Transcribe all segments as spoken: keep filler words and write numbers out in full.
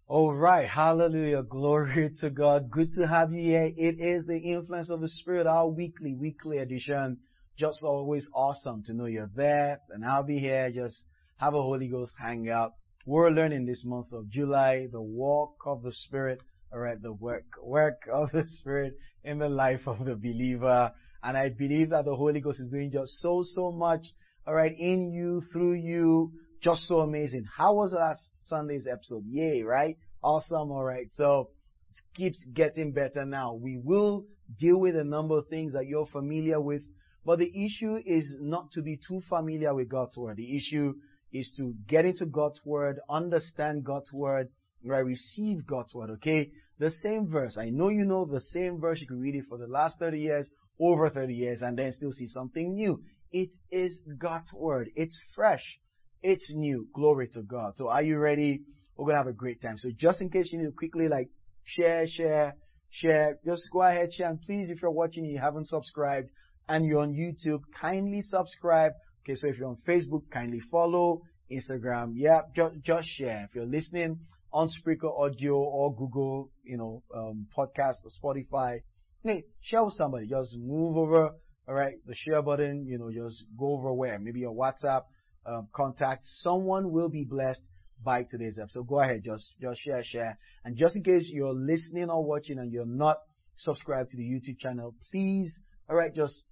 All right. Hallelujah. Glory to God. Good to have you here. It is the Influence of the Spirit, our weekly, weekly edition. Just always awesome to know you're there. And I'll be here. Just have a Holy Ghost hangout. We're learning this month of July, the walk of the Spirit. All right. The work, work of the Spirit in the life of the believer. And I believe that the Holy Ghost is doing just so, so much. All right. In you, through you. Just so amazing. How was last Sunday's episode? Yay, right? Awesome. All right. So it keeps getting better now. We will deal with a number of things that you're familiar with, but the issue is not to be too familiar with God's word. The issue is to get into God's word, understand God's word, right? Receive God's word. Okay. The same verse. I know you know the same verse. You can read it for the last thirty years, over thirty years, and then still see something new. It is God's word. It's fresh. It's new. Glory to God. So are you ready? We're going to have a great time. So just in case you need to quickly like share, share, share, just go ahead, share. And please, if you're watching and you haven't subscribed and you're on YouTube, kindly subscribe. Okay. So if you're on Facebook, kindly follow. Instagram. Yeah. Just, just share. If you're listening on Spreaker Audio or Google, you know, um, podcast or Spotify, hey, share with somebody. Just move over. All right. The share button, you know, just go over where maybe your WhatsApp. Um, contact. Someone will be blessed by today's episode. Go ahead, just just share, share. And just in case you're listening or watching and you're not subscribed to the YouTube channel, please, all right, just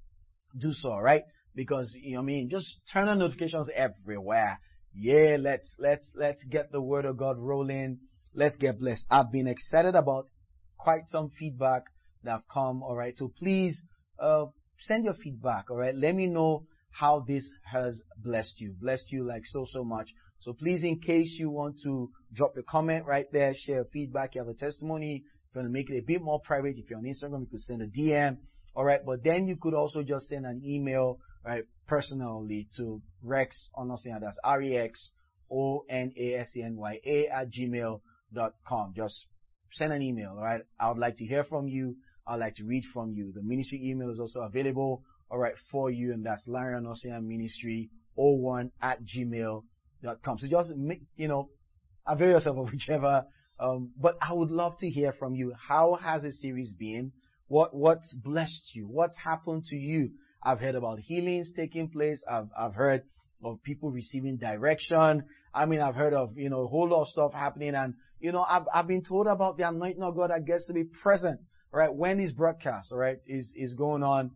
do so, all right? Because you know what I mean, just turn on notifications everywhere. Yeah, let's let's let's get the word of God rolling. Let's get blessed. I've been excited about quite some feedback that have come, all right? So please uh send your feedback, all right? Let me know how this has blessed you. Blessed you like so, so much. So please, in case you want to drop a comment right there, share feedback, you have a testimony, if you want to make it a bit more private, if you're on Instagram, you could send a D M. All right. But then you could also just send an email, right, personally to Rex Onasanya. That's R E X O N A S E N Y A at gmail dot com. Just send an email. All right. I would like to hear from you. I'd like to read from you. The ministry email is also available. All right, for you, and that's Larry Onasanya Ministry oh one at gmail dot com. So just make, you know, avail yourself of whichever. Um, but I would love to hear from you. How has the series been? What what's blessed you? What's happened to you? I've heard about healings taking place. I've I've heard of people receiving direction. I mean, I've heard of you know a whole lot of stuff happening, and you know I've I've been told about the anointing of God that gets to be present. Right when this broadcast, all right, is is going on.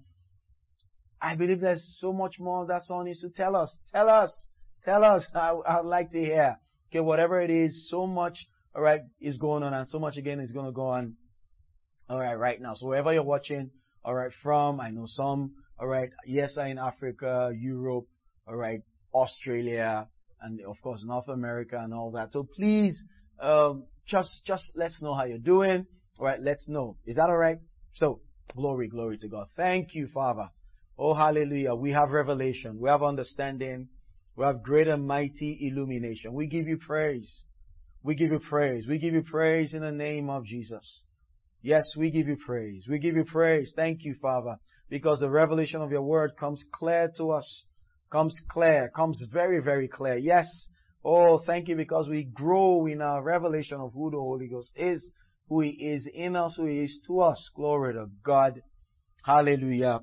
I believe there's so much more that someone needs to tell us. Tell us. Tell us. I, I'd like to hear. Okay, whatever it is, so much, all right, is going on, and so much again is going to go on, all right, right now. So wherever you're watching, all right, from, I know some, all right, yes, are in Africa, Europe, all right, Australia, and of course, North America and all that. So please, um, just, just let's know how you're doing. All right, let's know. Is that all right? So, glory, glory to God. Thank you, Father. Oh, hallelujah. We have revelation. We have understanding. We have great and mighty illumination. We give you praise. We give you praise. We give you praise in the name of Jesus. Yes, we give you praise. We give you praise. Thank you, Father, because the revelation of your word comes clear to us. Comes clear. Comes very, very clear. Yes. Oh, thank you because we grow in our revelation of who the Holy Ghost is, who He is in us, who He is to us. Glory to God. Hallelujah.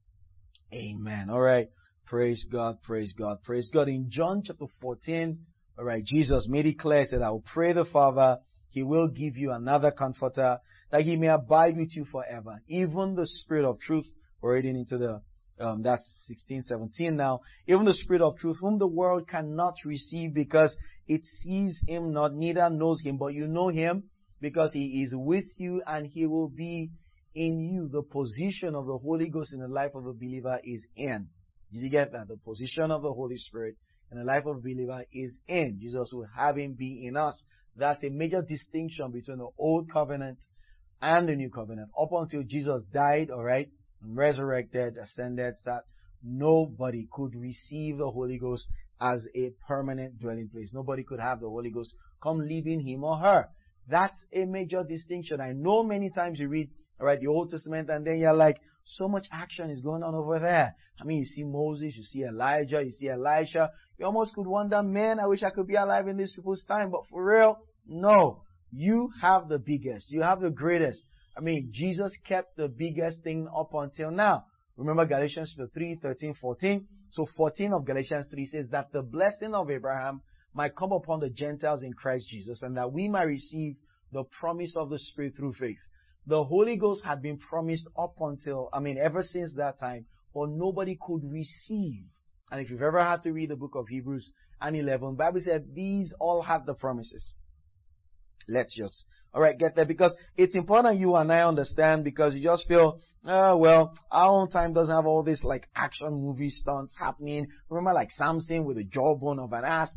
Amen. All right. Praise God. Praise God. Praise God. In John chapter fourteen, all right, Jesus made it clear, said, I will pray the Father. He will give you another comforter that He may abide with you forever. Even the Spirit of truth. We're reading into the, um, that's sixteen, seventeen now. Even the Spirit of truth, whom the world cannot receive because it sees Him not, neither knows Him, but you know Him because He is with you and He will be in you. The position of the Holy Ghost in the life of a believer is in. Did you get that? The position of the Holy Spirit in the life of a believer is in. Jesus will have Him be in us. That's a major distinction between the old covenant and the new covenant. Up until Jesus died, all right, and resurrected, ascended, sat, nobody could receive the Holy Ghost as a permanent dwelling place. Nobody could have the Holy Ghost come live in him or her. That's a major distinction. I know many times you read, all right, the Old Testament, and then you're like, so much action is going on over there. I mean, you see Moses, you see Elijah, you see Elisha. You almost could wonder, man, I wish I could be alive in these people's time. But for real, No. You have the biggest. You have the greatest. I mean, Jesus kept the biggest thing up until now. Remember Galatians three, thirteen, fourteen? So fourteen of Galatians three says that the blessing of Abraham might come upon the Gentiles in Christ Jesus, and that we might receive the promise of the Spirit through faith. The Holy Ghost had been promised up until, I mean, ever since that time, but nobody could receive. And if you've ever had to read the book of Hebrews and eleven, the Bible said these all have the promises. Let's just, alright, get there, because it's important you and I understand, because you just feel, oh, well, our own time doesn't have all this like action movie stunts happening. Remember like Samson with the jawbone of an ass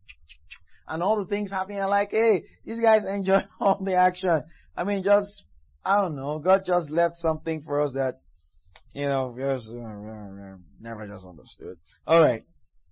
and all the things happening. I'm like, hey, these guys enjoy all the action. I mean, just, I don't know, God just left something for us that, you know, just, uh, never just understood. Alright.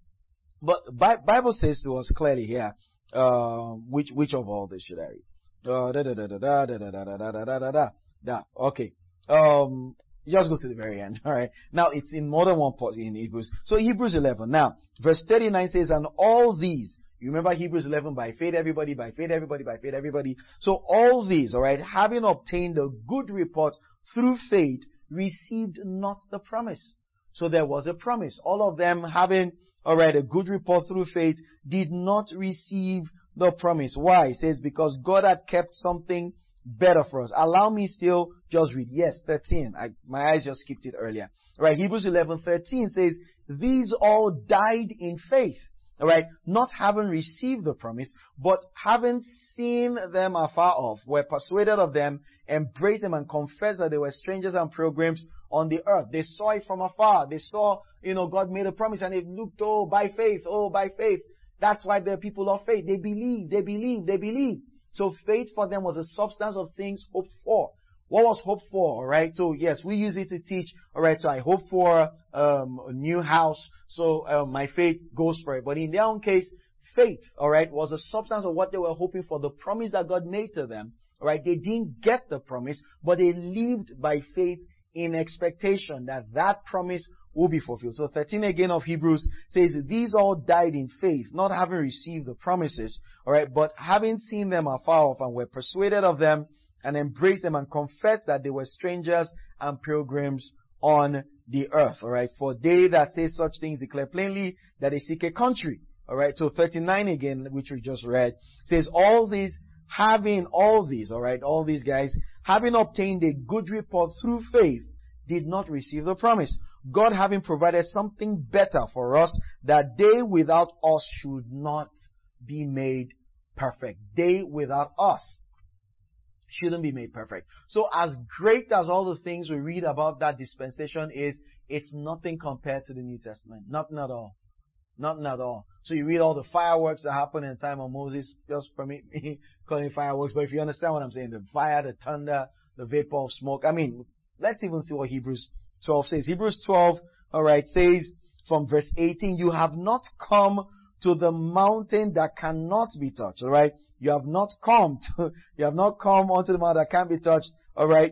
But Bible says to us clearly here, Uh, which which of all this should I read? Uh, da da da da da da da da da da da da da da. Okay. Um, just go to the very end. All right. Now it's in more than one part in Hebrews. So Hebrews eleven. Now verse thirty-nine says, "And all these." You remember Hebrews eleven? By faith, everybody. By faith, everybody. By faith, everybody. So all these, all right, having obtained a good report through faith, received not the promise. So there was a promise. All of them having, alright, a good report through faith, did not receive the promise. Why? It says, because God had kept something better for us. Allow me still just read. Yes, thirteen. I, my eyes just skipped it earlier. Alright, Hebrews eleven thirteen says, these all died in faith. Alright, not having received the promise, but having seen them afar off, were persuaded of them, embraced them, and confessed that they were strangers and pilgrims on the earth. They saw it from afar. They saw, you know, God made a promise, and they looked, oh, by faith, oh, by faith. That's why they're people of faith. They believe, they believe, they believe. So faith for them was a substance of things hoped for. What was hoped for, alright? So yes, we use it to teach, alright, so I hope for um, a new house, so uh, my faith goes for it. But in their own case, faith, alright, was a substance of what they were hoping for, the promise that God made to them, alright? They didn't get the promise, but they lived by faith in expectation that that promise will be fulfilled. So thirteen again of Hebrews says, these all died in faith, not having received the promises, alright, but having seen them afar off, and were persuaded of them, and embraced them, and confessed that they were strangers and pilgrims on the earth. Alright. For they that say such things declare plainly that they seek a country. Alright. So thirty-nine again, which we just read, says, all these, having all these, alright, all these guys, having obtained a good report through faith, did not receive the promise. God having provided something better for us, that they without us should not be made perfect. They without us shouldn't be made perfect. So as great as all the things we read about that dispensation is, it's nothing compared to the New Testament. Nothing at all. Nothing at all. So you read all the fireworks that happened in the time of Moses. Just permit me calling it fireworks, but if you understand what I'm saying, the fire, the thunder, the vapor of smoke. I mean, let's even see what Hebrews twelve says. Hebrews twelve, alright, says from verse eighteen, you have not come to the mountain that cannot be touched, alright? You have not come to, you have not come onto the mountain that can't be touched, alright?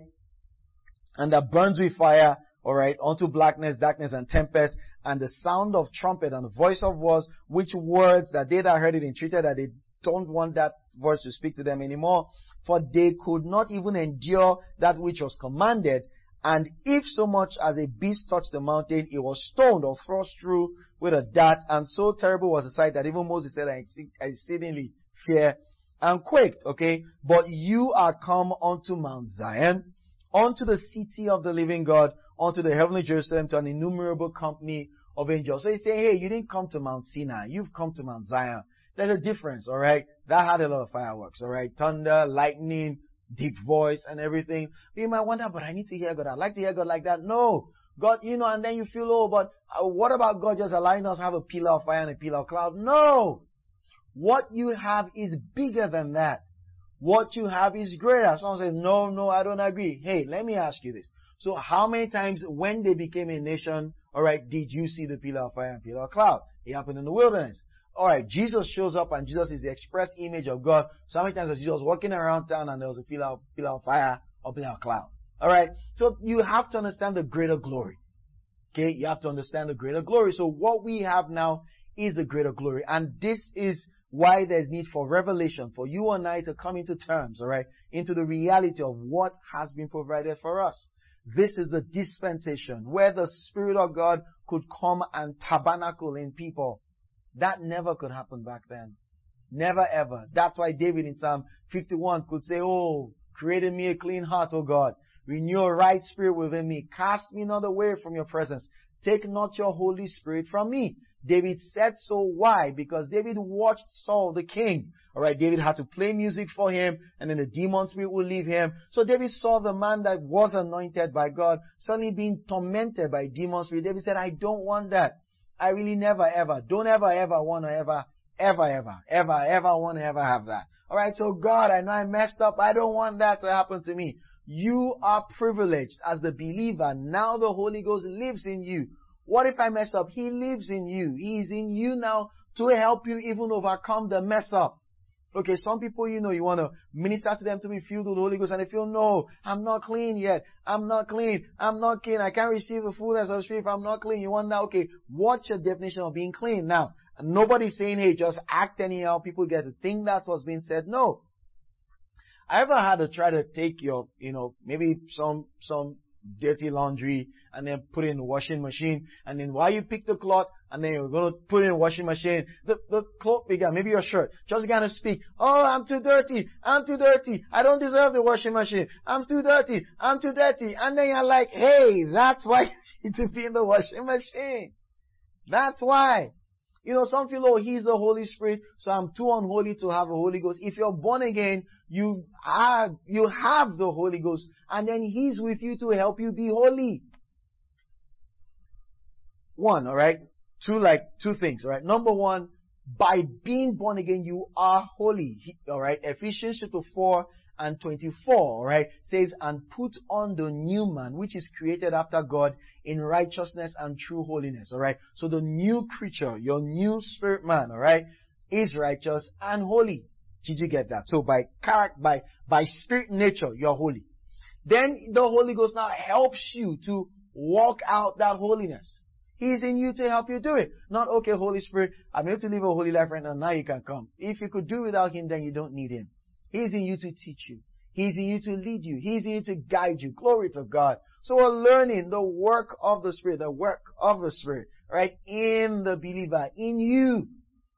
And that burns with fire, alright? Unto blackness, darkness, and tempest, and the sound of trumpet and the voice of words, which words that they that heard it entreated that they don't want that voice to speak to them anymore, for they could not even endure that which was commanded. And if so much as a beast touched the mountain, it was stoned or thrust through with a dart. And so terrible was the sight that even Moses said, I exceedingly fear and quaked. Okay, but you are come unto Mount Zion, unto the city of the living God, unto the heavenly Jerusalem, to an innumerable company of angels. So he's saying, hey, you didn't come to Mount Sinai, you've come to Mount Zion. There's a difference, all right? That had a lot of fireworks, all right? Thunder, lightning, deep voice, and everything. You might wonder, but I need to hear God. I'd like to hear God like that. No. God, you know, and then you feel, oh, but uh, what about God just allowing us to have a pillar of fire and a pillar of cloud? No. What you have is bigger than that. What you have is greater. Someone says, no, no, I don't agree. Hey, let me ask you this. So how many times when they became a nation, all right, did you see the pillar of fire and pillar of cloud? It happened in the wilderness. All right, Jesus shows up, and Jesus is the express image of God. So how many times was Jesus walking around town and there was a pillar of, pillar of fire or pillar of cloud? All right, so you have to understand the greater glory. Okay, you have to understand the greater glory. So what we have now is the greater glory, and this is why there's need for revelation, for you and I to come into terms, all right, into the reality of what has been provided for us. This is a dispensation where the Spirit of God could come and tabernacle in people. That never could happen back then. Never ever. That's why David in Psalm fifty-one could say, oh, create in me a clean heart, O God. Renew a right spirit within me. Cast me not away from your presence. Take not your Holy Spirit from me. David said so. Why? Because David watched Saul the king. Alright, David had to play music for him, and then the demon spirit would leave him. So David saw the man that was anointed by God suddenly being tormented by demon spirit. David said, I don't want that. I really never ever, don't ever ever want to ever, ever, ever, ever, ever want to ever have that. Alright, so God, I know I messed up. I don't want that to happen to me. You are privileged as the believer. Now the Holy Ghost lives in you. What if I mess up? He lives in you. He is in you now to help you even overcome the mess up. Okay, some people, you know, you want to minister to them to be filled with the Holy Ghost, and they feel, no, I'm not clean yet. I'm not clean. I'm not clean. I can't receive the fullness of the Spirit if I'm not clean. You want that? Okay, what's your definition of being clean? Now, nobody's saying, hey, just act anyhow. People get to think that's what's being said. No. I ever had to try to take your, you know, maybe some, some dirty laundry and then put it in the washing machine, and then while you pick the cloth and then you're going to put it in the washing machine, the, the cloth began, maybe your shirt, just began to speak, oh, I'm too dirty, I'm too dirty, I don't deserve the washing machine, I'm too dirty, I'm too dirty, and then you're like, hey, that's why you need to be in the washing machine. That's why. You know, some feel, oh, He's the Holy Spirit, so I'm too unholy to have a Holy Ghost. If you're born again, you are, you have the Holy Ghost, and then He's with you to help you be holy. One, alright? Two, like, two things, alright? Number one, by being born again, you are holy. Alright? Ephesians chapter four and twenty-four, alright, says, and put on the new man, which is created after God in righteousness and true holiness, alright? So the new creature, your new spirit man, alright, is righteous and holy. Did you get that? So by character, by, by spirit nature, you're holy. Then the Holy Ghost now helps you to walk out that holiness. He's in you to help you do it. Not, okay, Holy Spirit, I'm able to live a holy life right now, now you can come. If you could do without Him, then you don't need Him. He's in you to teach you. He's in you to lead you. He's in you to guide you. Glory to God. So we're learning the work of the Spirit, the work of the Spirit, right? In the believer, in you.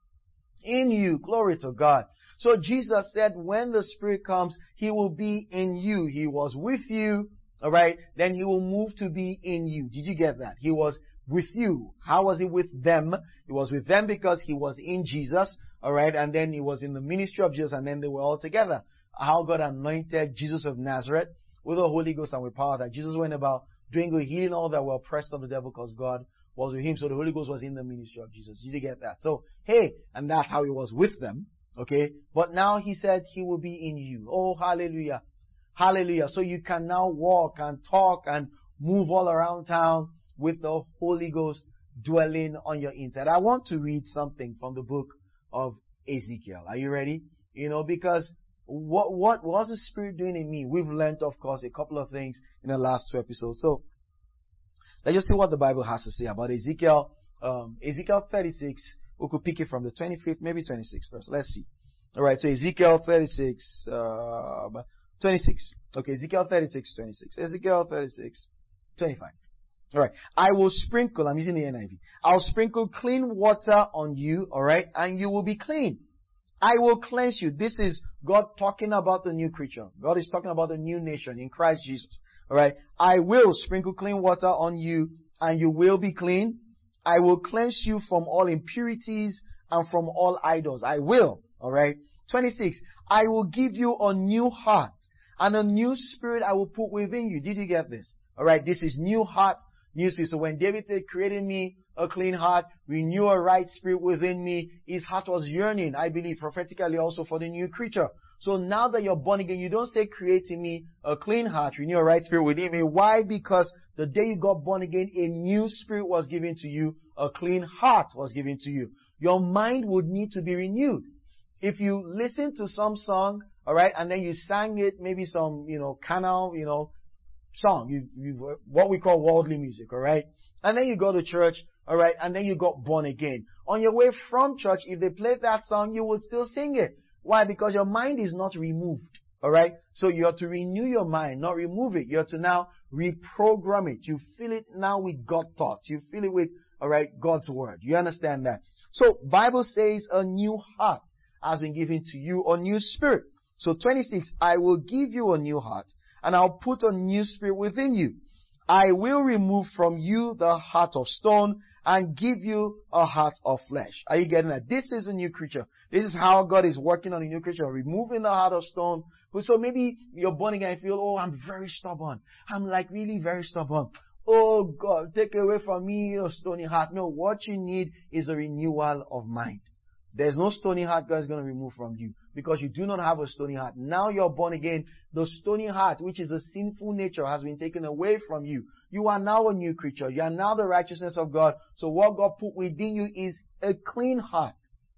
In you. Glory to God. So Jesus said when the Spirit comes, He will be in you. He was with you, alright? Then He will move to be in you. Did you get that? He was with you. How was He with them? He was with them because He was in Jesus, alright? And then He was in the ministry of Jesus, and then they were all together. How God anointed Jesus of Nazareth with the Holy Ghost and with power, that Jesus went about doing good, healing all that were oppressed of the devil because God was with Him. So the Holy Ghost was in the ministry of Jesus. Did you get that? So, hey, and that's how He was with them. Okay? But now He said He will be in you. Oh, hallelujah. Hallelujah. So you can now walk and talk and move all around town with the Holy Ghost dwelling on your inside. I want to read something from the book of Ezekiel. Are you ready? You know, because what, what was the Spirit doing in me? We've learned, of course, a couple of things in the last two episodes. So, let's just see what the Bible has to say about Ezekiel. Um, Ezekiel thirty-six. We could pick it from the twenty-fifth, maybe twenty-sixth verse. Let's see. Alright, so Ezekiel thirty-six, uh, twenty-six. Okay, Ezekiel thirty-six, twenty-six. Ezekiel thirty-six, twenty-five. Alright, I will sprinkle, I'm using the N I V. I'll sprinkle clean water on you, alright, and you will be clean. I will cleanse you. This is God talking about the new creature. God is talking about the new nation in Christ Jesus. Alright, I will sprinkle clean water on you, and you will be clean. I will cleanse you from all impurities and from all idols. I will. Alright. twenty-six. I will give you a new heart and a new spirit I will put within you. Did you get this? Alright. This is new heart, new spirit. So when David said, create in me a clean heart, renew a right spirit within me, his heart was yearning, I believe, prophetically also for the new creature. So now that you're born again, you don't say, create in me a clean heart, renew a right spirit within me. Why? Because the day you got born again, a new spirit was given to you, a clean heart was given to you. Your mind would need to be renewed. If you listen to some song, alright, and then you sang it, maybe some, you know, canal, you know, song, you, you, what we call worldly music, alright, and then you go to church, alright, and then you got born again. On your way from church, if they played that song, you would still sing it. Why? Because your mind is not removed. Alright? So you have to renew your mind, not remove it. You have to now reprogram it. You fill it now with God thoughts. You fill it with, alright, God's word. You understand that? So Bible says a new heart has been given to you, a new spirit. So twenty-six, I will give you a new heart, and I'll put a new spirit within you. I will remove from you the heart of stone and give you a heart of flesh. Are you getting that? This is a new creature. This is how God is working on a new creature, removing the heart of stone. So maybe you're born again and feel, oh, I'm very stubborn. I'm like really very stubborn. Oh God, take away from me a stony heart. No, what you need is a renewal of mind. There's no stony heart God is going to remove from you because you do not have a stony heart. Now you're born again. The stony heart, which is a sinful nature, has been taken away from you. You are now a new creature. You are now the righteousness of God. So what God put within you is a clean heart.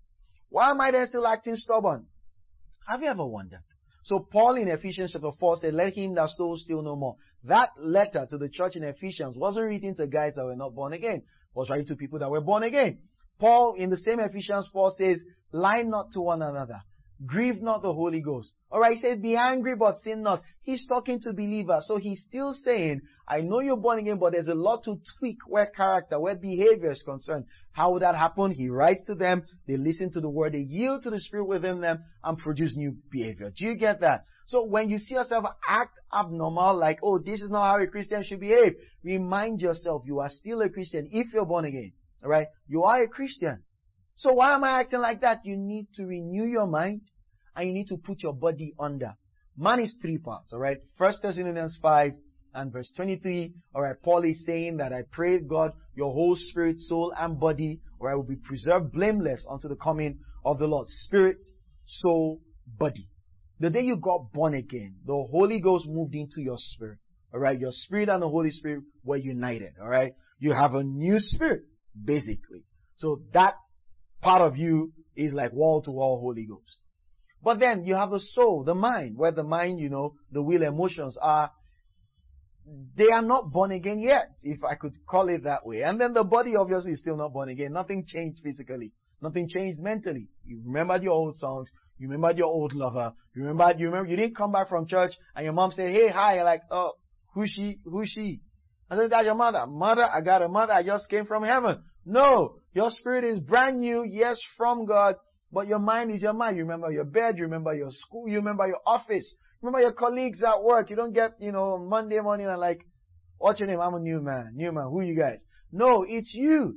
Why am I then still acting stubborn? Have you ever wondered? So Paul in Ephesians chapter four said, let him that stole steal no more. That letter to the church in Ephesians wasn't written to guys that were not born again. It was written to people that were born again. Paul in the same Ephesians four says, lie not to one another. Grieve not the Holy Ghost. Alright, he said, be angry but sin not. He's talking to believers. So he's still saying, I know you're born again, but there's a lot to tweak where character, where behavior is concerned. How would that happen? He writes to them, they listen to the word, they yield to the Spirit within them and produce new behavior. Do you get that? So when you see yourself act abnormal, like, oh, this is not how a Christian should behave, remind yourself you are still a Christian if you're born again. Alright? You are a Christian. So why am I acting like that? You need to renew your mind and you need to put your body under. Man is three parts, alright? First Thessalonians five and verse twenty-three, alright, Paul is saying that I pray God, your whole spirit, soul, and body, alright, will be preserved blameless unto the coming of the Lord. Spirit, soul, body. The day you got born again, the Holy Ghost moved into your spirit, alright? Your spirit and the Holy Spirit were united, alright? You have a new spirit, basically. So that part of you is like wall-to-wall Holy Ghost. But then you have the soul, the mind, where the mind, you know, the will, emotions are, they are not born again yet, if I could call it that way. And then the body obviously is still not born again. Nothing changed physically. Nothing changed mentally. You remembered your old songs. You remembered your old lover. You remembered, you remember, you didn't come back from church and your mom said, hey, hi. You're like, oh, who's she? Who's she? I said, that's your mother. Mother, I got a mother. I just came from heaven. No, your spirit is brand new. Yes, from God. But your mind is your mind. You remember your bed. You remember your school. You remember your office. You remember your colleagues at work. You don't get, you know, Monday morning and like, what's your name? I'm a new man. New man. Who you guys? No, it's you.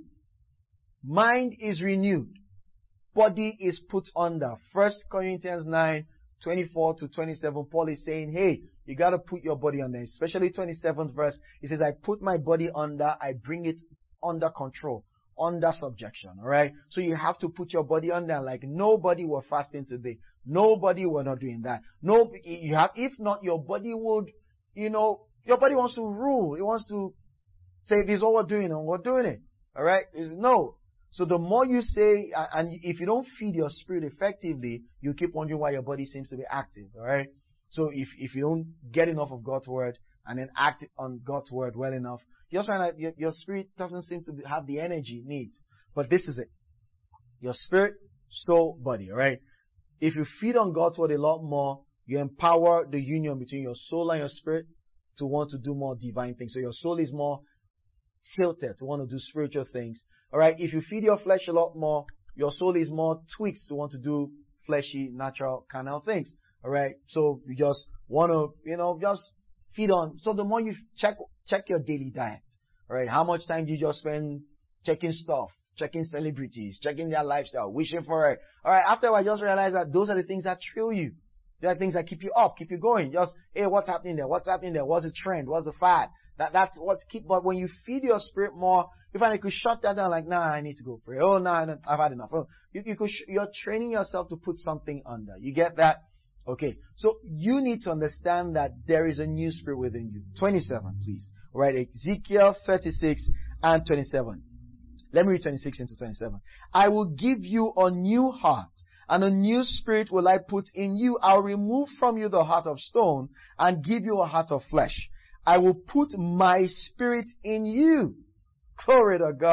Mind is renewed. Body is put under. First Corinthians nine, twenty-four to twenty-seven, Paul is saying, hey, you gotta put your body under. Especially twenty-seventh verse. He says, I put my body under. I bring it under control. Under subjection, alright? So you have to put your body under, like nobody were fasting today. Nobody were not doing that. No, you have, if not, your body would, you know, your body wants to rule. It wants to say, this is what we're doing, and we're doing it. Alright? Is no. So the more you say, and if you don't feed your spirit effectively, you keep wondering why your body seems to be active, alright? So if, if you don't get enough of God's word, and then act on God's word well enough, you just find that your, your spirit doesn't seem to have the energy it needs. But this is it. Your spirit, soul, body, alright? If you feed on God's word a lot more, you empower the union between your soul and your spirit to want to do more divine things. So your soul is more tilted to want to do spiritual things. Alright? If you feed your flesh a lot more, your soul is more tweaked to want to do fleshy, natural, carnal things. Alright? So you just want to, you know, just feed on. So the more you check, check your daily diet. Alright? How much time do you just spend checking stuff, checking celebrities, checking their lifestyle, wishing for it? Alright? After I just realized that those are the things that thrill you. They are things that keep you up, keep you going. Just, hey, what's happening there? What's happening there? What's the trend? What's the fad? That, that's what keep, but when you feed your spirit more, you find you could shut that down like, nah, I need to go pray. Oh, nah, nah I've had enough. Oh, you, you could, sh- you're training yourself to put something under. You get that? Okay. So you need to understand that there is a new spirit within you. twenty-seven, please. All right. Ezekiel thirty-six and twenty-seven. Let me read twenty-six into twenty-seven. I will give you a new heart, and a new spirit will I put in you. I'll remove from you the heart of stone and give you a heart of flesh. I will put my spirit in you. Glory to God.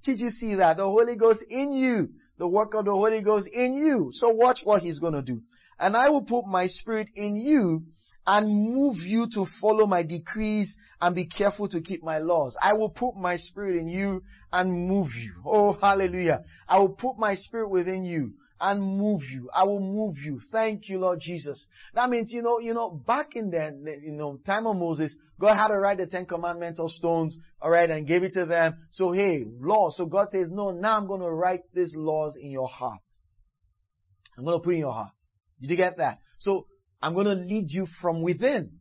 Did you see that? The Holy Ghost in you. The work of the Holy Ghost in you. So watch what He's going to do. And I will put my Spirit in you and move you to follow my decrees and be careful to keep my laws. I will put my Spirit in you and move you. Oh, hallelujah. I will put my Spirit within you and move you. I will move you. Thank you, Lord Jesus. That means, you know, you know, back in the, you know, time of Moses, God had to write the Ten Commandments on stones, alright, and gave it to them. So, hey, law. So God says, no, now I'm going to write these laws in your heart. I'm going to put it in your heart. Did you get that? So, I'm going to lead you from within.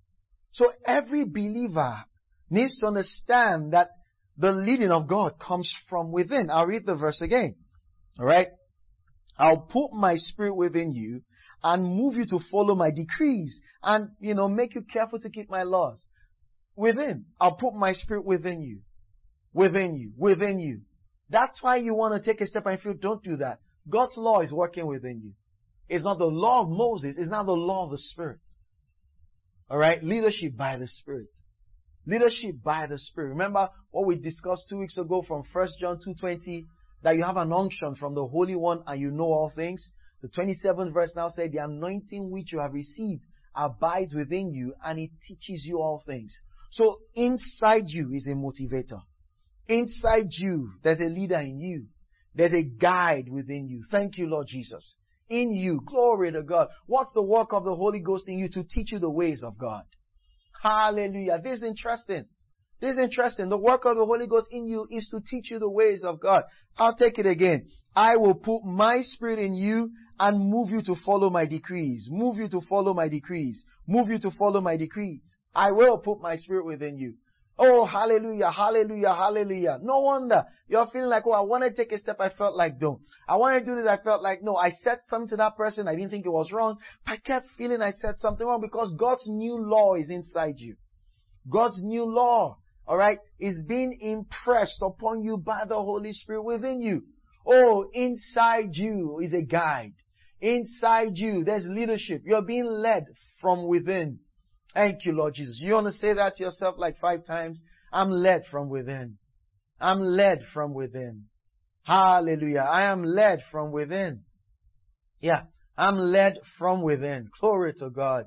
So every believer needs to understand that the leading of God comes from within. I'll read the verse again. Alright? I'll put my Spirit within you and move you to follow my decrees and, you know, make you careful to keep my laws. Within. I'll put my Spirit within you. Within you. Within you. That's why you want to take a step and feel, don't do that. God's law is working within you. It's not the law of Moses. It's not the law of the Spirit. Alright? Leadership by the Spirit. Leadership by the Spirit. Remember what we discussed two weeks ago from First John two twenty? That you have an unction from the Holy One and you know all things. The twenty-seventh verse now said, the anointing which you have received abides within you and it teaches you all things. So inside you is a motivator. Inside you, there's a leader in you. There's a guide within you. Thank you, Lord Jesus. In you. Glory to God. What's the work of the Holy Ghost in you? To teach you the ways of God. Hallelujah. This is interesting. This is interesting. The work of the Holy Ghost in you is to teach you the ways of God. I'll take it again. I will put my Spirit in you and move you to follow my decrees. Move you to follow my decrees. Move you to follow my decrees. I will put my Spirit within you. Oh, hallelujah, hallelujah, hallelujah. No wonder you're feeling like, oh, I want to take a step. I felt like don't. I want to do this. I felt like no. I said something to that person. I didn't think it was wrong. I kept feeling I said something wrong because God's new law is inside you. God's new law, all right, is being impressed upon you by the Holy Spirit within you. Oh, inside you is a guide. Inside you, there's leadership. You're being led from within. Thank you, Lord Jesus. You want to say that to yourself like five times? I'm led from within. I'm led from within. Hallelujah. I am led from within. Yeah. I'm led from within. Glory to God.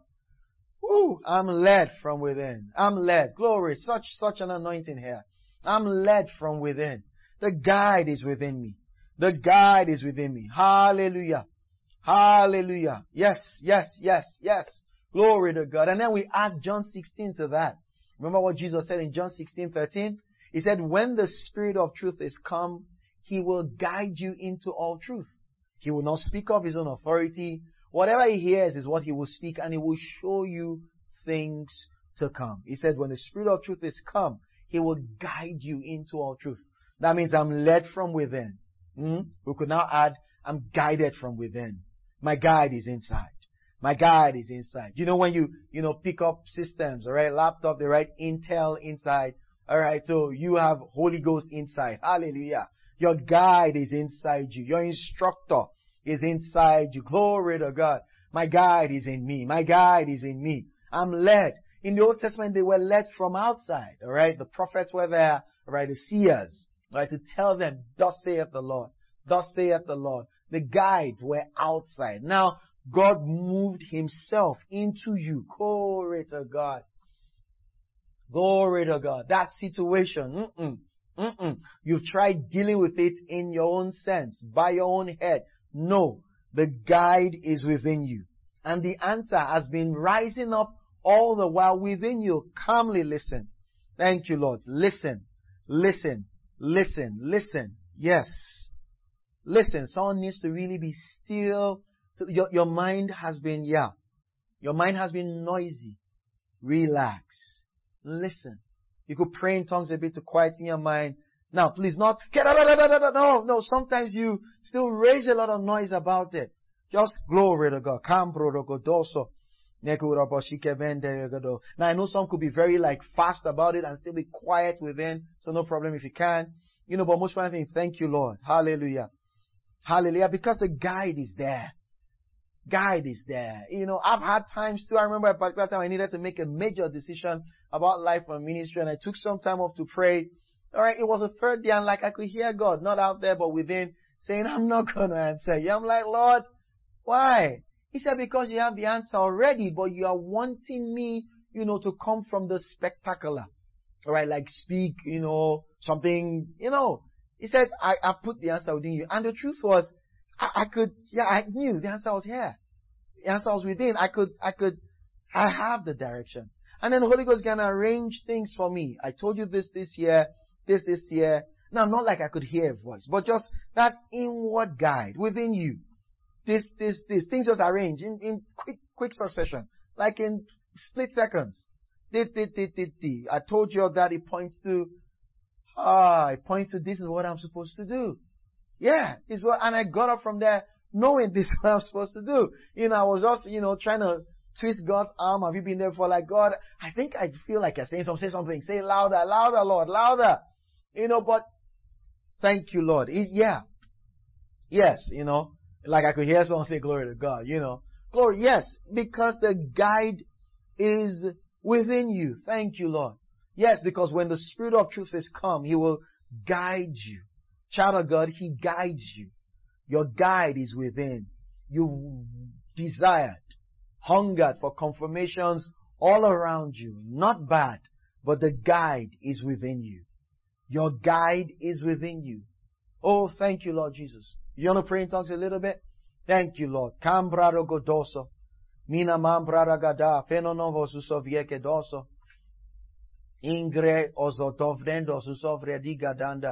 Woo. I'm led from within. I'm led. Glory. Such, such an anointing here. I'm led from within. The guide is within me. The guide is within me. Hallelujah. Hallelujah. Yes, yes, yes, yes. Glory to God. And then we add John sixteen to that. Remember what Jesus said in John sixteen thirteen? He said, when the Spirit of truth is come, He will guide you into all truth. He will not speak of His own authority. Whatever He hears is what He will speak, and He will show you things to come. He said, when the Spirit of truth is come, He will guide you into all truth. That means I'm led from within. Mm-hmm. We could now add, I'm guided from within. My guide is inside. My guide is inside. You know when you, you know, pick up systems, alright, laptop, they write Intel inside. Alright, so you have Holy Ghost inside. Hallelujah. Your guide is inside you. Your instructor is inside you. Glory to God. My guide is in me. My guide is in me. I'm led. In the Old Testament, they were led from outside. Alright, the prophets were there. Alright, the seers. Alright, to tell them, thus saith the Lord. Thus saith the Lord. The guides were outside. Now, God moved Himself into you. Glory to God. Glory to God. That situation, mm-mm, mm-mm. You've tried dealing with it in your own sense, by your own head. No, the guide is within you. And the answer has been rising up all the while within you. Calmly listen. Thank you, Lord. Listen, listen, listen, listen. Yes. Listen, someone needs to really be still. Your, your mind has been, yeah. Your mind has been noisy. Relax. Listen. You could pray in tongues a bit to quieten your mind. Now, please not, no, no, sometimes you still raise a lot of noise about it. Just glory to God. Now, I know some could be very like fast about it and still be quiet within. So no problem if you can. You know, but most important thing, thank you, Lord. Hallelujah. Hallelujah. Because the guide is there. Guide is there. You know, I've had times too. I remember a particular time I needed to make a major decision about life and ministry, and I took some time off to pray. Alright, it was a third day and like I could hear God, not out there but within, saying, I'm not going to answer you. I'm like, Lord, why? He said, because you have the answer already, but you are wanting me, you know, to come from the spectacular. Alright, like speak, you know, something, you know. He said, I, I put the answer within you. And the truth was, I, I could, yeah, I knew the answer was here. The answer was within. I could, I could, I have the direction. And then the Holy Ghost can arrange things for me. I told you this this year, this this year. Now, not like I could hear a voice, but just that inward guide within you. This, this, this. Things just arrange in, in quick, quick succession. Like in split seconds. Did, did, did, did, did. I told you that it points to, ah, it points to this is what I'm supposed to do. Yeah, this is what, and I got up from there knowing this is what I'm supposed to do. You know, I was just, you know, trying to twist God's arm. Have you been there for like, God, I think I feel like you're saying something, say something. Say louder, louder, Lord, louder. You know, but thank you, Lord. It's, yeah. Yes, you know, like I could hear someone say glory to God, you know. Glory, yes, because the guide is within you. Thank you, Lord. Yes, because when the Spirit of truth is come, He will guide you. Child of God, He guides you. Your guide is within. You desired, hungered for confirmations all around you. Not bad, but the guide is within you. Your guide is within you. Oh, thank you, Lord Jesus. You want to pray in tongues a little bit? Thank you, Lord. Cambrado godoso. Mina mambrada gada. Fenonovo susovieke doso. Ingre ozotovrendo susovre digadanda.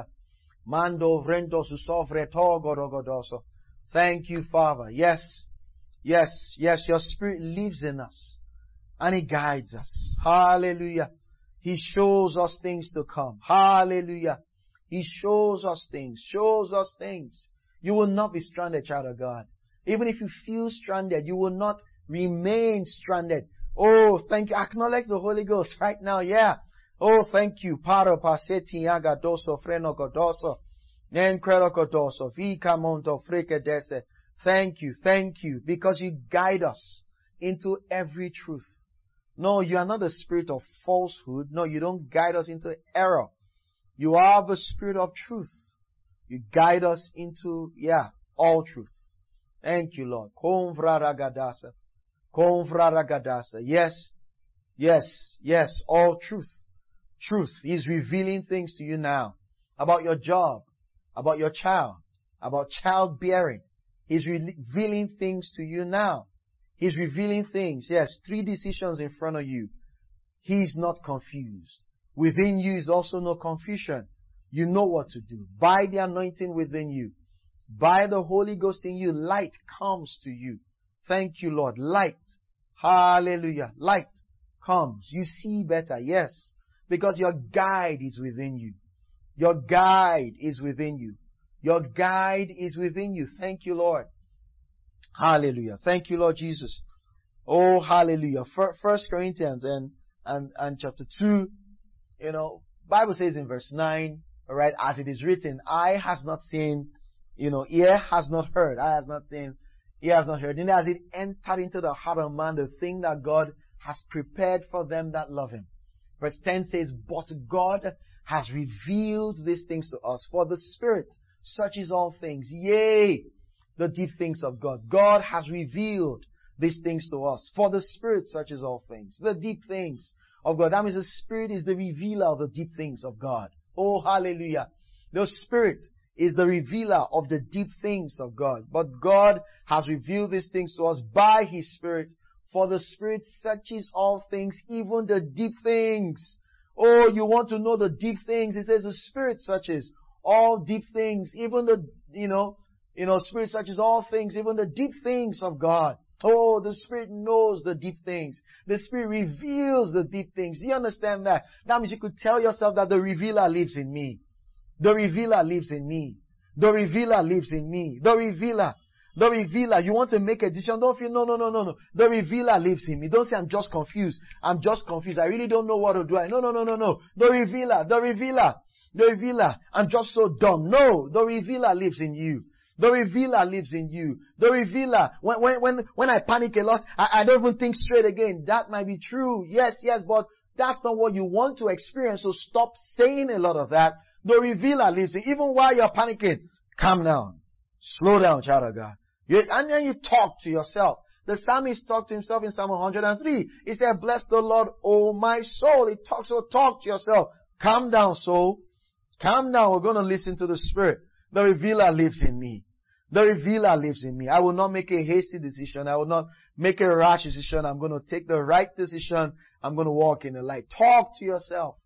Mando vrendo susovre togorogodoso. Thank you, Father. Yes. Yes. Yes. Your Spirit lives in us. And He guides us. Hallelujah. He shows us things to come. Hallelujah. He shows us things. Shows us things. You will not be stranded, child of God. Even if you feel stranded, you will not remain stranded. Oh, thank you. Acknowledge the Holy Ghost right now. Yeah. Oh, thank you. Paro paseti agadoso freno godoso. Nencrelo godoso. Vika monto freke dese. Thank you. Thank you. Because you guide us into every truth. No, you are not the spirit of falsehood. No, you don't guide us into error. You are the Spirit of truth. You guide us into, yeah, all truth. Thank you, Lord. Konvraragadasa. Konvraragadasa. Yes, yes, yes, all truth. Truth. He's revealing things to you now. About your job. About your child. About childbearing. He's revealing things to you now. He's revealing things. Yes, three decisions in front of you. He's not confused. Within you is also no confusion. You know what to do. By the anointing within you, by the Holy Ghost in you, light comes to you. Thank you, Lord. Light. Hallelujah. Light comes. You see better. Yes. Because your guide is within you. Your guide is within you. Your guide is within you. Thank you, Lord. Hallelujah. Thank you, Lord Jesus. Oh, hallelujah. First Corinthians and, and, and chapter two. You know, Bible says in verse nine, alright, as it is written, eye has not seen, you know, ear has not heard, eye has not seen, ear has not heard. And as it entered into the heart of man, the thing that God has prepared for them that love Him. Verse ten says, but God has revealed these things to us, for the Spirit searches all things, yea, the deep things of God. God has revealed these things to us, for the Spirit searches all things, the deep things of God. That means the Spirit is the revealer of the deep things of God. Oh, hallelujah. The Spirit is the revealer of the deep things of God. But God has revealed these things to us by His Spirit. For the Spirit searches all things, even the deep things. Oh, you want to know the deep things? It says the Spirit searches all deep things, even the, you know, you know, Spirit searches all things, even the deep things of God. Oh, the Spirit knows the deep things. The Spirit reveals the deep things. Do you understand that? That means you could tell yourself that the revealer lives in me. The revealer lives in me. The revealer lives in me. The revealer. The revealer. You want to make a decision. Don't feel, no, no, no, no, no. The revealer lives in me. Don't say I'm just confused. I'm just confused. I really don't know what to do. No, no, no, no, no. The revealer. The revealer. The revealer. I'm just so dumb. No. The revealer lives in you. The revealer lives in you. The revealer. When, when, when, when I panic a lot, I, I don't even think straight again. That might be true. Yes, yes, but that's not what you want to experience. So stop saying a lot of that. The revealer lives in you. Even while you're panicking, calm down. Slow down, child of God. You, and then you talk to yourself. The psalmist talked to himself in Psalm one hundred three. He said, bless the Lord, O my soul. He talks, so talk to yourself. Calm down, soul. Calm down. We're going to listen to the Spirit. The revealer lives in me. The revealer lives in me. I will not make a hasty decision. I will not make a rash decision. I'm going to take the right decision. I'm going to walk in the light. Talk to yourself.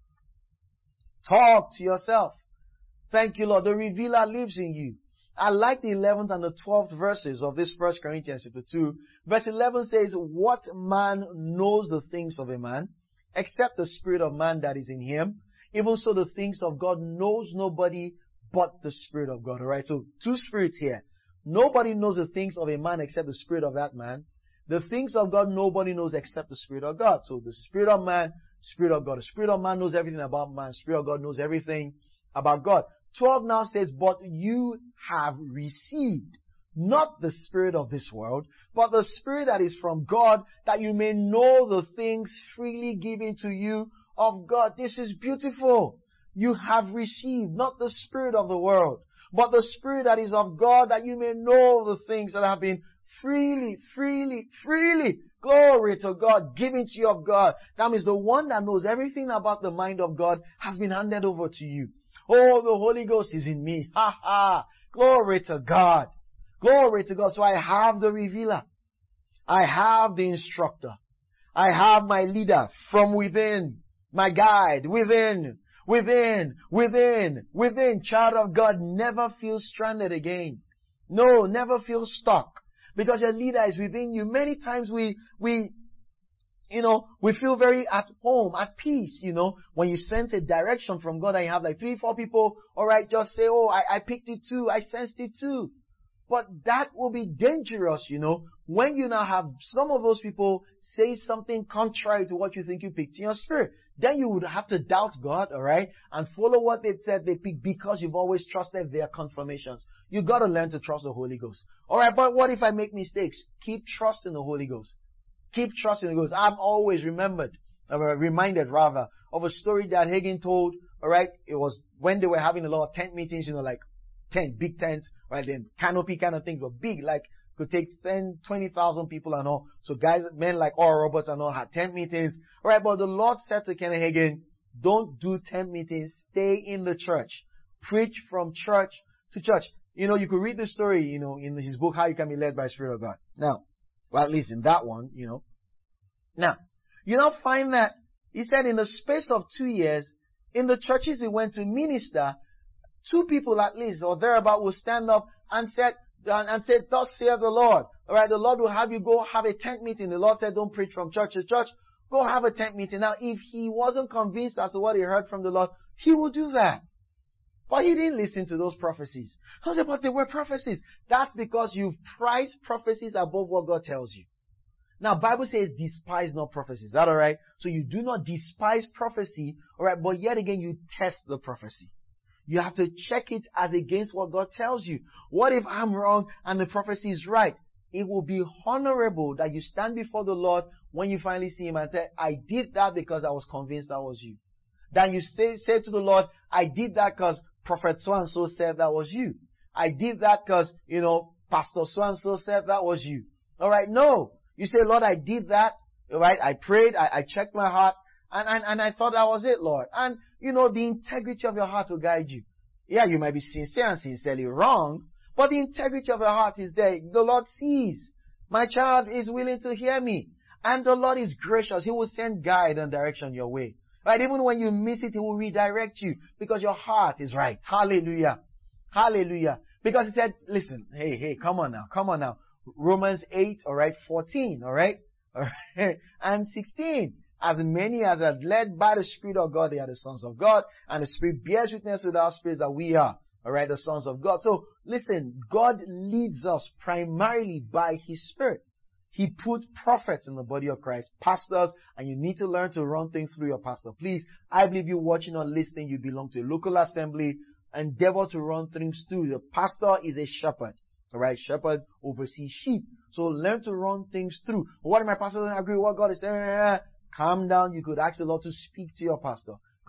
Talk to yourself. Thank you, Lord. The revealer lives in you. I like the eleventh and the twelfth verses of this First Corinthians chapter two. Verse eleven says, what man knows the things of a man, except the spirit of man that is in him? Even so the things of God knows nobody but the Spirit of God. Alright, so two spirits here. Nobody knows the things of a man except the spirit of that man. The things of God nobody knows except the Spirit of God. So the Spirit of man, Spirit of God. The Spirit of man knows everything about man. Spirit of God knows everything about God. twelve now says, but you have received not the spirit of this world, but the Spirit that is from God, that you may know the things freely given to you of God. This is beautiful. You have received not the spirit of the world, but the Spirit that is of God, that you may know the things that have been freely, freely, freely, glory to God, given to you of God. That means the one that knows everything about the mind of God has been handed over to you. Oh, the Holy Ghost is in me. Ha ha. Glory to God. Glory to God. So I have the revealer. I have the instructor. I have my leader from within. My guide within. Within. Within. Within. Child of God, never feel stranded again. No, never feel stuck. Because your leader is within you. Many times we, we, you know, we feel very at home, at peace, you know, when you sense a direction from God and you have like three, four people, alright, just say, oh, I, I picked it too, I sensed it too. But that will be dangerous, you know, when you now have some of those people say something contrary to what you think you picked in your spirit. Then you would have to doubt God, alright, and follow what they said they picked because you've always trusted their confirmations. You gotta learn to trust the Holy Ghost. Alright, but what if I make mistakes? Keep trusting the Holy Ghost. Keep trusting the Holy Ghost. I'm always remembered, uh, reminded rather, of a story that Hagin told, alright, it was when they were having a lot of tent meetings, you know, like tent, big tents, right, then canopy kind of things, but big, like, could take ten, twenty thousand people and all. So guys, men like Oral Roberts and all had tent meetings. Alright, but the Lord said to Kenneth Hagin, don't do tent meetings, stay in the church. Preach from church to church. You know, you could read the story, you know, in his book, How You Can Be Led by the Spirit of God. Now, well, at least in that one, you know. Now, you now find that, he said in the space of two years, in the churches he went to minister, two people at least, or thereabout, will stand up and said, and said, thus saith the Lord. Alright, the Lord will have you go have a tent meeting. The Lord said, don't preach from church to church. Go have a tent meeting. Now, if he wasn't convinced as to what he heard from the Lord, he will do that. But he didn't listen to those prophecies. I said, but they were prophecies. That's because you've prized prophecies above what God tells you. Now, Bible says despise not prophecies. Is that alright? So you do not despise prophecy, alright, but yet again you test the prophecy. You have to check it as against what God tells you. What if I'm wrong and the prophecy is right? It will be honorable that you stand before the Lord when you finally see Him and say, I did that because I was convinced that was you. Then you say, say to the Lord, I did that because Prophet so-and-so said that was you. I did that because, you know, Pastor so-and-so said that was you. Alright, no. You say, Lord, I did that. Alright, I prayed, I, I checked my heart, and, and, and I thought that was it, Lord. And, you know, the integrity of your heart will guide you. Yeah, you might be sincere and sincerely wrong, but the integrity of your heart is there. The Lord sees. My child is willing to hear me. And the Lord is gracious. He will send guide and direction your way. Right? Even when you miss it, He will redirect you because your heart is right. Hallelujah. Hallelujah. Because He said, listen, hey, hey, come on now, come on now. Romans eight, alright, fourteen, alright, alright, and sixteen. As many as are led by the Spirit of God, they are the sons of God. And the Spirit bears witness with our spirits that we are, alright, the sons of God. So, listen, God leads us primarily by His Spirit. He put prophets in the body of Christ, pastors, and you need to learn to run things through your pastor. Please, I believe you watching or listening, you belong to a local assembly. Endeavor to run things through. The pastor is a shepherd. Alright, shepherd oversees sheep. So learn to run things through. What if my pastor doesn't agree with what God is saying? Calm down. You could ask the Lord to speak to your pastor.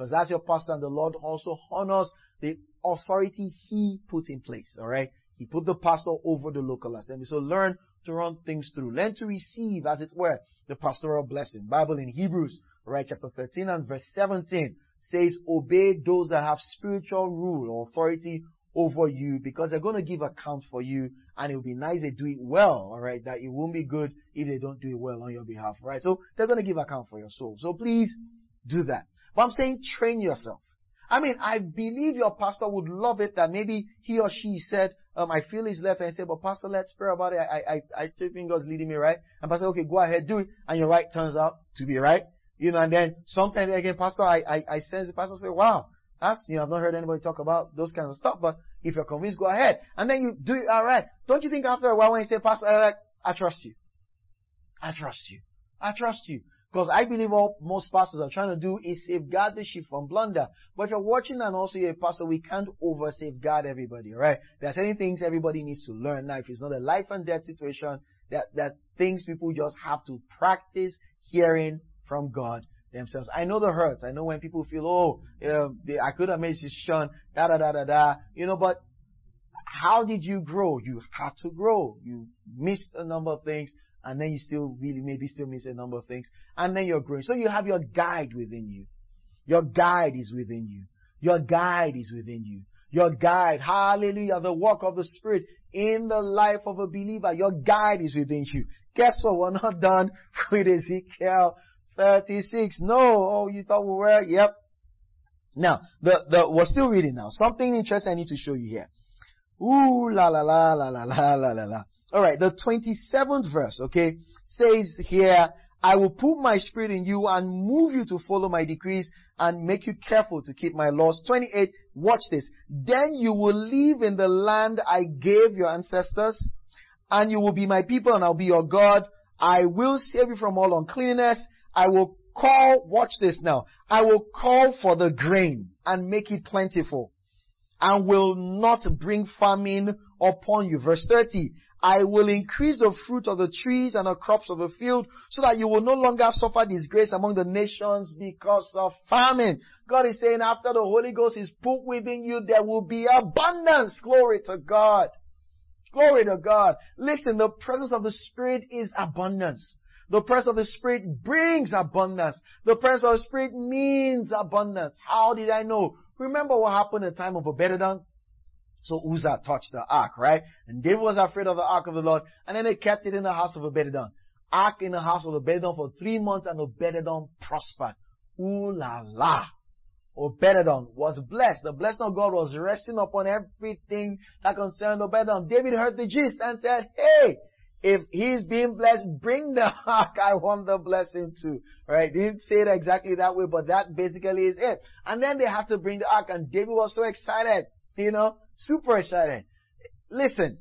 Because that's your pastor, and the Lord also honors the authority He put in place. All right? He put the pastor over the local assembly. So learn to run things through. Learn to receive, as it were, the pastoral blessing. Bible in Hebrews, right, chapter thirteen and verse seventeen says, obey those that have spiritual rule or authority over you, because they're going to give account for you, and it will be nice they do it well, all right? That it won't be good if they don't do it well on your behalf, right? So they're going to give account for your soul. So please do that. But I'm saying train yourself. I mean, I believe your pastor would love it that maybe he or she said, um, I feel his left, and say, but pastor, let's pray about it. I, I, I three fingers leading me right. And pastor, okay, go ahead, do it. And your right turns out to be right. You know, and then sometimes again, pastor, I, I, I sense the pastor say, wow, that's, you know, I've not heard anybody talk about those kinds of stuff, but if you're convinced, go ahead. And then you do it all right. Don't you think after a while when you say, pastor, I, like, I trust you. I trust you. I trust you. Because I believe all most pastors are trying to do is safeguard the sheep from blunder. But if you're watching and also you're a pastor, we can't over safeguard everybody, right? There are certain things everybody needs to learn. Now, if it's not a life and death situation, that, that things people just have to practice hearing from God themselves. I know the hurts. I know when people feel, oh, uh, they, I could have made a decision, da da da da da. You know, but how did you grow? You had to grow. You missed a number of things. And then you still really maybe still miss a number of things. And then you're growing. So you have your guide within you. Your guide is within you. Your guide is within you. Your guide, hallelujah, the work of the Spirit in the life of a believer. Your guide is within you. Guess what? We're not done with Ezekiel thirty-six. No. Oh, you thought we were? Yep. Now, the, the, we're still reading now. Something interesting I need to show you here. Ooh, la la la la la la la la la. Alright, the twenty-seventh verse, okay, says here, I will put my spirit in you and move you to follow my decrees and make you careful to keep my laws. twenty-eight, watch this. Then you will live in the land I gave your ancestors, and you will be my people and I'll be your God. I will save you from all uncleanness. I will call, watch this now, I will call for the grain and make it plentiful, and will not bring famine upon you. Verse thirty, I will increase the fruit of the trees and the crops of the field, so that you will no longer suffer disgrace among the nations because of famine. God is saying after the Holy Ghost is put within you, there will be abundance. Glory to God. Glory to God. Listen, the presence of the Spirit is abundance. The presence of the Spirit brings abundance. The presence of the Spirit means abundance. How did I know? Remember what happened at the time of Obed-Edom? So Uzzah touched the ark, right? And David was afraid of the ark of the Lord. And then they kept it in the house of Obed-Edom. Ark in the house of Obed-Edom for three months, and Obed-Edom prospered. Ooh la la. Obed-Edom was blessed. The blessing of God was resting upon everything that concerned Obed-Edom. David heard the gist and said, hey, if he's being blessed, bring the ark. I want the blessing too. Right? Didn't say it exactly that way, but that basically is it. And then they had to bring the ark, and David was so excited. You know, super excited. Listen,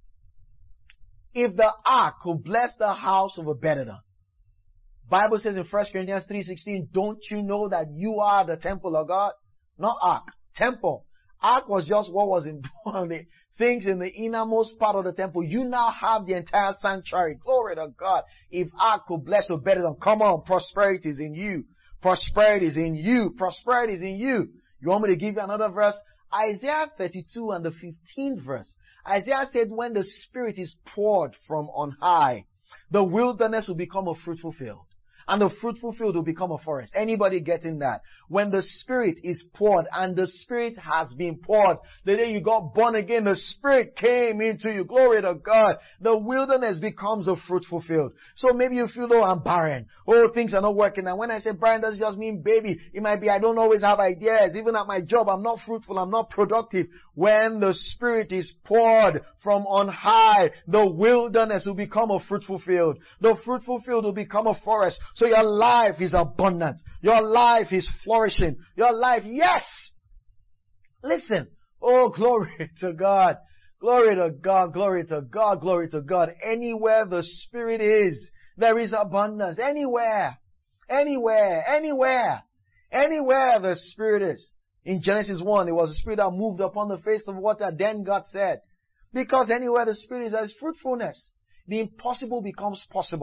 if the ark could bless the house of Obed-Edom, Bible says in First Corinthians three sixteen, don't you know that you are the temple of God? Not ark, temple. Ark was just what was in the things in the innermost part of the temple. You now have the entire sanctuary. Glory to God. If ark could bless Obed-Edom, come on, prosperity is in you. Prosperity is in you. Prosperity is in you. You want me to give you another verse? Isaiah thirty-two and the fifteenth verse. Isaiah said, when the Spirit is poured from on high, the wilderness will become a fruitful field, and the fruitful field will become a forest. Anybody getting that? When the Spirit is poured, and the Spirit has been poured, the day you got born again, the Spirit came into you. Glory to God. The wilderness becomes a fruitful field. So maybe you feel, oh, I'm barren. Oh, things are not working. And when I say barren, doesn't just mean baby. It might be I don't always have ideas. Even at my job, I'm not fruitful. I'm not productive. When the Spirit is poured from on high, the wilderness will become a fruitful field. The fruitful field will become a forest. So your life is abundant. Your life is flourishing. Your life, yes! Listen. Oh, glory to God. Glory to God. Glory to God. Glory to God. Anywhere the Spirit is, there is abundance. Anywhere. Anywhere. Anywhere. Anywhere the Spirit is. In Genesis one, it was the Spirit that moved upon the face of water. Then God said, because anywhere the Spirit is, there is fruitfulness. The impossible becomes possible.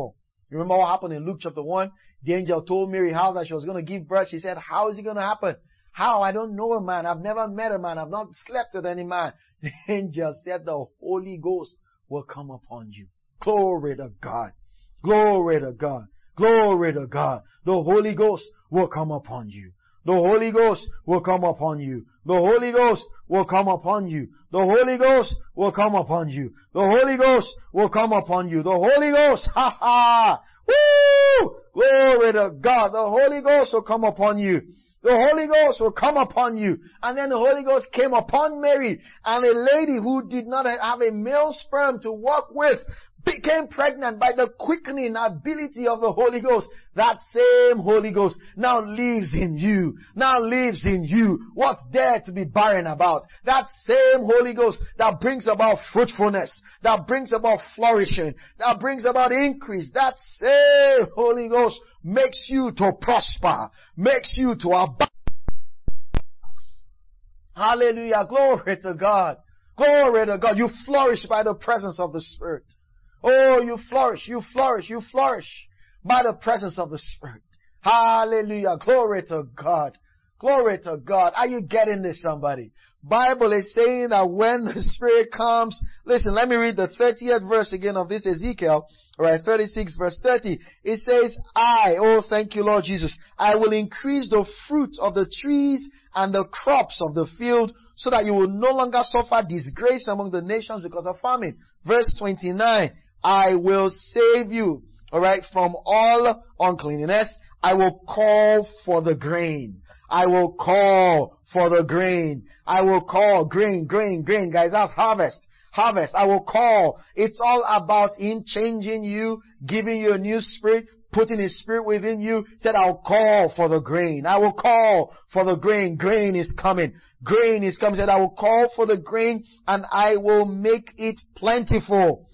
You remember what happened in Luke chapter one? The angel told Mary how that she was going to give birth. She said, how is it going to happen? How? I don't know a man. I've never met a man. I've not slept with any man. The angel said the Holy Ghost will come upon you. Glory to God. Glory to God. Glory to God. The Holy Ghost will come upon you. The Holy Ghost will come upon you. The Holy Ghost will come upon you. The Holy Ghost will come upon you. The Holy Ghost will come upon you. The Holy Ghost, ha ha! Woo! Glory to God. The Holy Ghost will come upon you. The Holy Ghost will come upon you. And then the Holy Ghost came upon Mary. And a lady who did not have a male sperm to work with became pregnant by the quickening ability of the Holy Ghost. That same Holy Ghost now lives in you. Now lives in you. What's there to be barren about? That same Holy Ghost that brings about fruitfulness, that brings about flourishing, that brings about increase. That same Holy Ghost makes you to prosper, makes you to abound. Hallelujah. Glory to God. Glory to God. You flourish by the presence of the Spirit. Oh, you flourish, you flourish, you flourish by the presence of the Spirit. Hallelujah. Glory to God. Glory to God. Are you getting this, somebody? Bible is saying that when the Spirit comes, listen, let me read the thirtieth verse again of this Ezekiel. Alright, thirty-six verse thirty. It says, I, oh thank you Lord Jesus, I will increase the fruit of the trees and the crops of the field so that you will no longer suffer disgrace among the nations because of famine. Verse twenty-nine. I will save you, alright, from all uncleanness. I will call for the grain. I will call for the grain. I will call grain, grain, grain. Guys, that's harvest. Harvest. I will call. It's all about Him changing you, giving you a new spirit, putting His Spirit within you. Said, I'll call for the grain. I will call for the grain. Grain is coming. Grain is coming. Said, I will call for the grain and I will make it plentiful.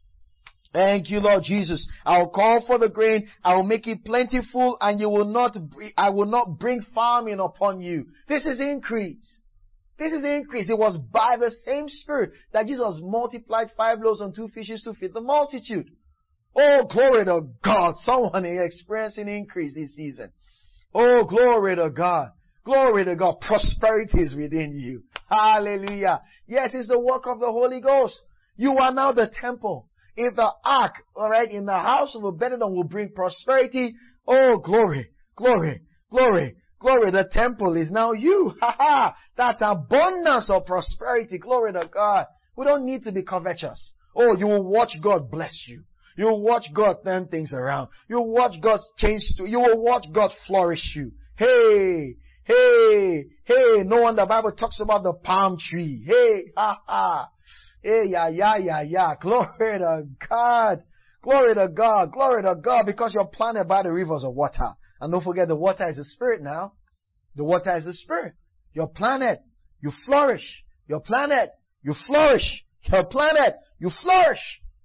Thank you, Lord Jesus. I will call for the grain. I will make it plentiful, and you will not. I will not bring famine upon you. This is increase. This is increase. It was by the same Spirit that Jesus multiplied five loaves and two fishes to feed the multitude. Oh, glory to God! Someone is experiencing increase this season. Oh, glory to God! Glory to God! Prosperity is within you. Hallelujah! Yes, it's the work of the Holy Ghost. You are now the temple. If the ark, alright, in the house of Obed-Edom will bring prosperity, oh, glory, glory, glory, glory. The temple is now you. Ha ha! That's abundance of prosperity. Glory to God. We don't need to be covetous. Oh, you will watch God bless you. You will watch God turn things around. You will watch God change. You will watch God flourish you. Hey, hey, hey. No wonder the Bible talks about the palm tree. Hey, ha ha. Hey, yeah, yeah, yeah, yeah. Glory to God. Glory to God. Glory to God. Because you're planted by the rivers of water. And don't forget, the water is the Spirit now. The water is the Spirit. You're planted. You flourish. You're planted. You flourish. You're planted. You flourish.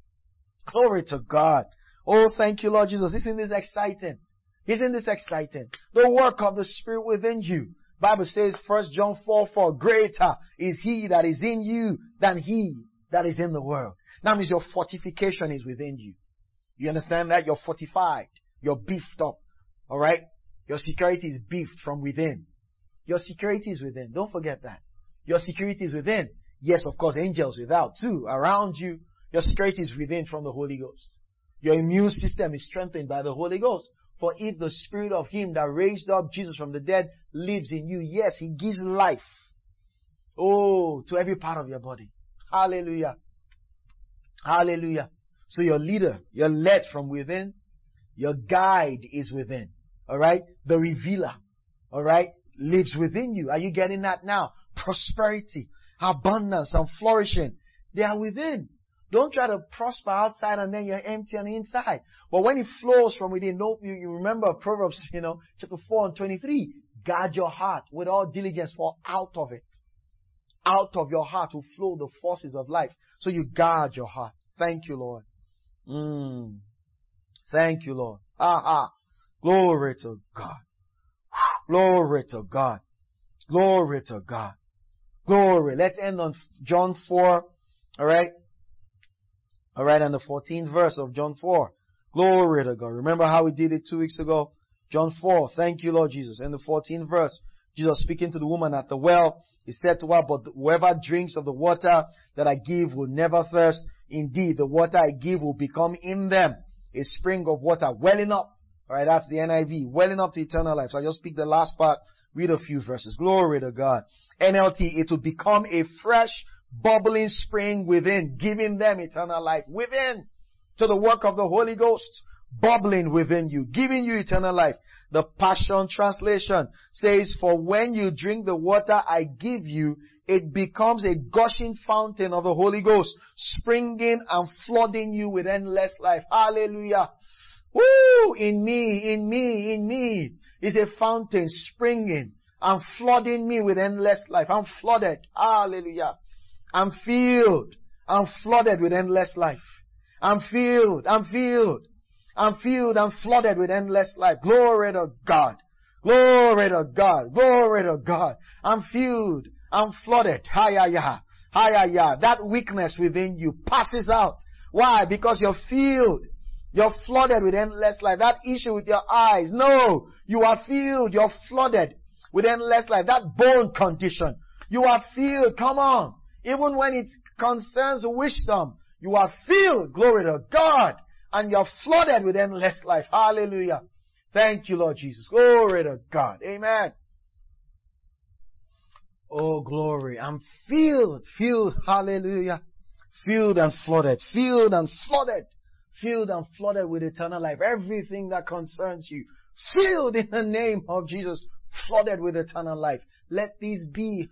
Glory to God. Oh, thank you, Lord Jesus. Isn't this exciting? Isn't this exciting? The work of the Spirit within you. Bible says, First John four four, greater is He that is in you than he that is in the world. That means your fortification is within you. You understand that? You're fortified. You're beefed up. Alright? Your security is beefed from within. Your security is within. Don't forget that. Your security is within. Yes, of course, angels without too. Around you, your security is within from the Holy Ghost. Your immune system is strengthened by the Holy Ghost. For if the Spirit of Him that raised up Jesus from the dead lives in you, yes, He gives life. Oh, to every part of your body. Hallelujah. Hallelujah. So your leader, you're led from within. Your guide is within. Alright? The revealer, alright, lives within you. Are you getting that now? Prosperity, abundance, and flourishing. They are within. Don't try to prosper outside and then you're empty on the inside. But when it flows from within, don't you, you remember Proverbs, you know, chapter four and twenty-three. Guard your heart with all diligence, for out of it, out of your heart will flow the forces of life. So you guard your heart. Thank you, Lord. Mm. Thank you, Lord. Ah, ah. Glory to God. Glory to God. Glory to God. Glory. Let's end on John four. All right. All right. And the fourteenth verse of John four. Glory to God. Remember how we did it two weeks ago? John four. Thank you, Lord Jesus. In the fourteenth verse, Jesus speaking to the woman at the well, He said to her, but whoever drinks of the water that I give will never thirst. Indeed, the water I give will become in them a spring of water welling up. Alright, that's the N I V. Welling up to eternal life. So I just speak the last part. Read a few verses. Glory to God. N L T, it will become a fresh, bubbling spring within, giving them eternal life within. To the work of the Holy Ghost, bubbling within you, giving you eternal life. The Passion Translation says, for when you drink the water I give you, it becomes a gushing fountain of the Holy Ghost, springing and flooding you with endless life. Hallelujah. Woo! In me, in me, in me is a fountain springing and flooding me with endless life. I'm flooded. Hallelujah. I'm filled. I'm flooded with endless life. I'm filled. I'm filled. I'm filled and flooded with endless life. Glory to God. Glory to God. Glory to God. I'm filled. I'm flooded. Hi-ya-ya. Hi-ya-ya. That weakness within you passes out. Why? Because you're filled. You're flooded with endless life. That issue with your eyes. No. You are filled. You're flooded with endless life. That bone condition. You are filled. Come on. Even when it concerns wisdom, you are filled. Glory to God. And you're flooded with endless life. Hallelujah. Thank you, Lord Jesus. Glory to God. Amen. Oh, glory. I'm filled. Filled. Hallelujah. Filled and flooded. Filled and flooded. Filled and flooded with eternal life. Everything that concerns you. Filled in the name of Jesus. Flooded with eternal life. Let this be.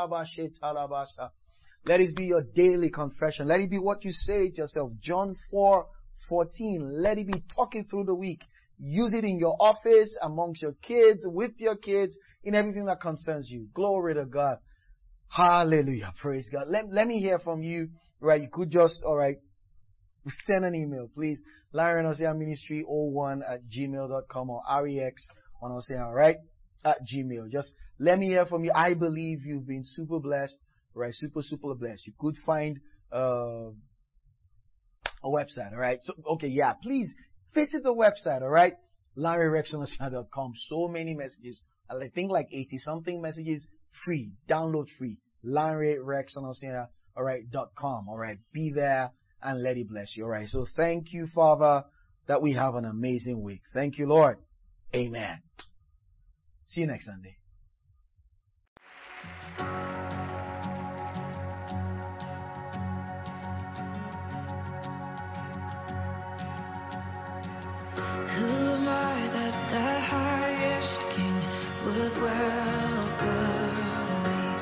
Let it be your daily confession. Let it be what you say to yourself. John four fourteen. Let it be talking through the week. Use it in your office, amongst your kids, with your kids, in everything that concerns you. Glory to God. Hallelujah. Praise God. Let, let me hear from you. Right. You could just, all right, send an email, please. Larry Onosea Ministry oh one at gmail dot com or rex Onosea, all right, at Gmail. Just let me hear from you. I believe you've been super blessed. Right, super, super blessed. You could find uh, a website, all right? So, okay, yeah, please visit the website, all right? Larry Rex Onosea dot com. So many messages. I think like eighty-something messages free. Download free. Larry Rex Onosea, all right, dot com, all right? Be there and let it bless you, all right? So thank you, Father, that we have an amazing week. Thank you, Lord. Amen. See you next Sunday. Who am I that the highest king would welcome me?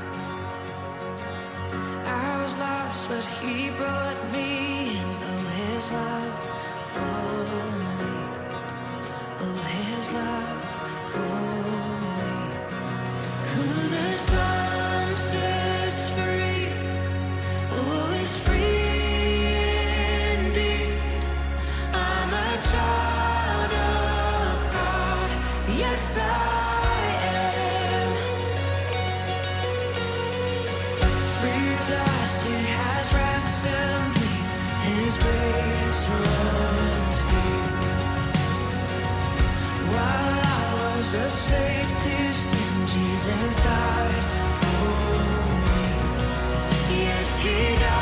I was lost, but he brought me in. Oh, his love for me. Oh, his love for me. Who the Son sets free, oh, is free indeed. I'm a child of God. Yes, I am. Free at last, he has ransomed me. His grace runs deep. While I was a slave to sin, Jesus died for me. Yes, he died.